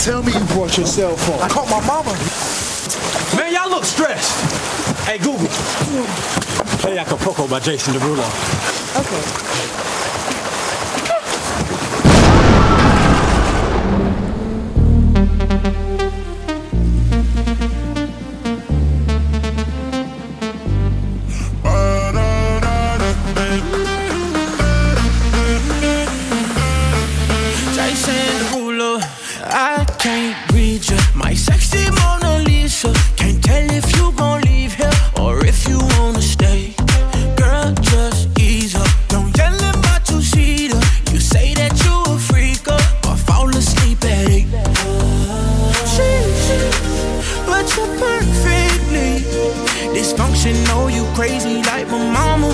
Tell me you brought your cell phone. I called my mama. Man, y'all look stressed. Hey, Google. Play Acapulco by Jason Derulo. Okay. I can't read you, my sexy Mona Lisa. Can't tell if you gon' leave here or if you wanna stay. Girl, just ease up, don't yell at my two-seater. You say that you a freak up, but fall asleep at 8. But you're perfectly dysfunctional, you crazy like my mama.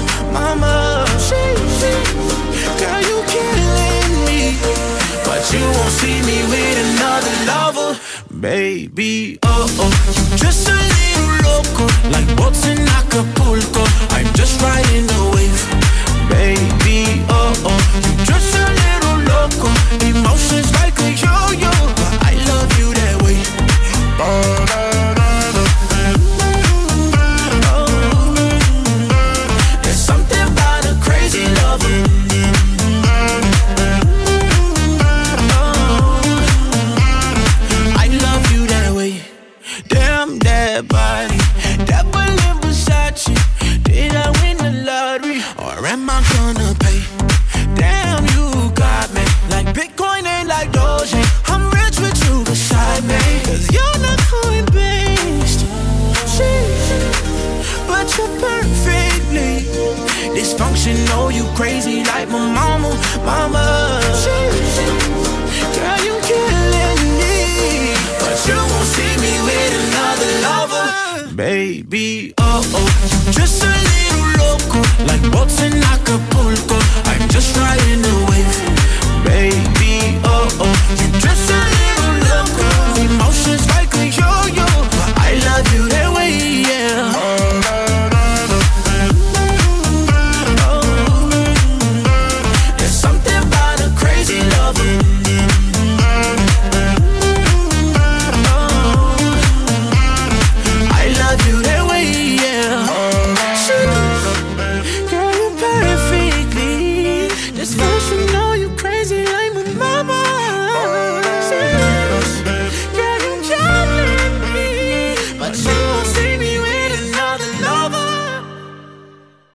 Girl, you killing me, but you won't see me with another lover, baby. You just a little loco, like boats in Acapulco. I'm just riding the wave, baby. You just a little loco, emotions like a yo-yo, but I love you that way. There's something about a crazy lover. Damn that body, that balloon Versace. Did I win the lottery, or am I gonna pay? Damn, you got me like Bitcoin and like Doge. I'm rich with you beside me, cause you're not coin-based. But you're perfectly dysfunctional, you crazy like my mama. Girl, you killing me, but you won't see me with another lover, baby. You just a little loco, like boats in Acapulco. I'm just riding the